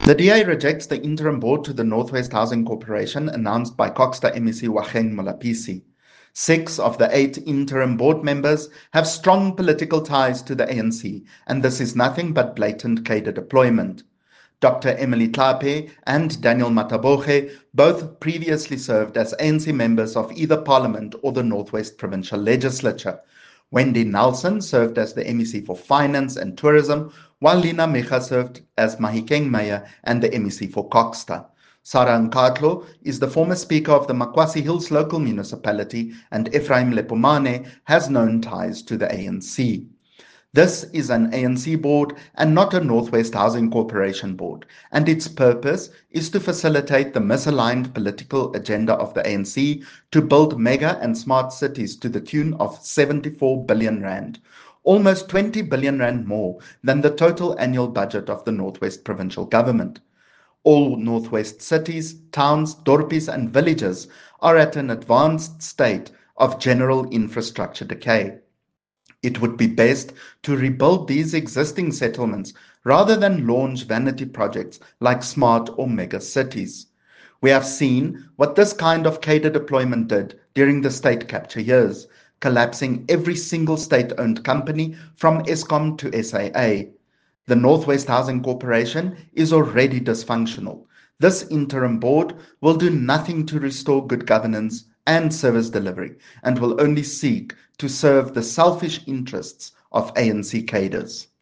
The DA rejects the interim board to the Northwest Housing Corporation announced by Coxta MEC Wacheng Molapisi. 6 of the 8 interim board members have strong political ties to the ANC, and this is nothing but blatant cadre deployment. Dr. Emily Tlhaphe and Daniel Mataboge both previously served as ANC members of either Parliament or the Northwest Provincial Legislature. Wendy Nelson served as the MEC for Finance and Tourism, while Lina Mecha served as Mahikeng Mayor and the MEC for Coxta. Sarah Nkatlo is the former Speaker of the Makwasi Hills Local Municipality, and Ephraim Lepomane has known ties to the ANC. This is an ANC board and not a Northwest Housing Corporation board, and its purpose is to facilitate the misaligned political agenda of the ANC to build mega and smart cities to the tune of 74 billion rand, almost 20 billion rand more than the total annual budget of the Northwest Provincial Government. All Northwest cities, towns, dorpies and villages are at an advanced state of general infrastructure decay. It would be best to rebuild these existing settlements rather than launch vanity projects like smart or mega cities. We have seen what this kind of cadre deployment did during the state capture years, collapsing every single state-owned company from Eskom to SAA. The Northwest Housing Corporation is already dysfunctional. This interim board will do nothing to restore good governance and service delivery, and will only seek to serve the selfish interests of ANC cadres.